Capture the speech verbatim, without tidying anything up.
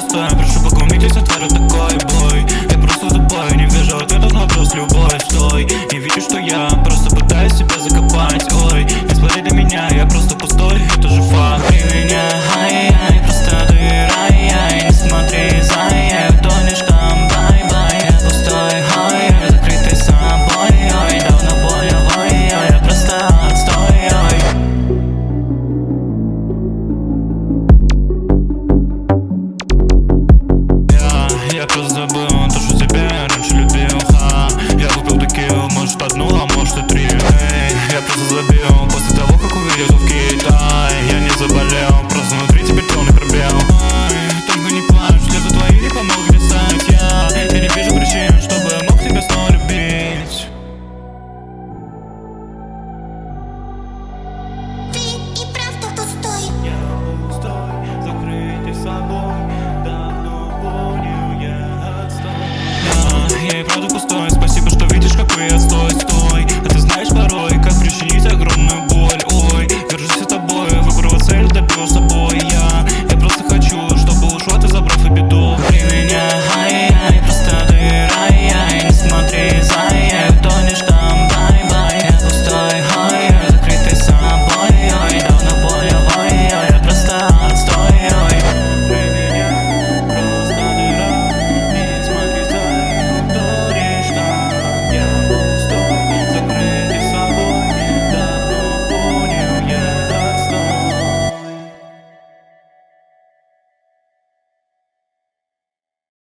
пустая. Прошу покумитесь, отварю такой бой. Я просто тупой, не вижу ответов на вопрос любой. Стой, не видишь, что я просто пытаюсь себя закопать. Ой, не смотри на меня, я просто пустой, это же факт. При меня, ай-яй, просто дыра, ай-яй. Не смотри, зая, тонешь там, бай-бай. Я пустой, ай-яй, закрытый собой, ой. Давно болевой, ой, я просто отстой, ой. Я, я просто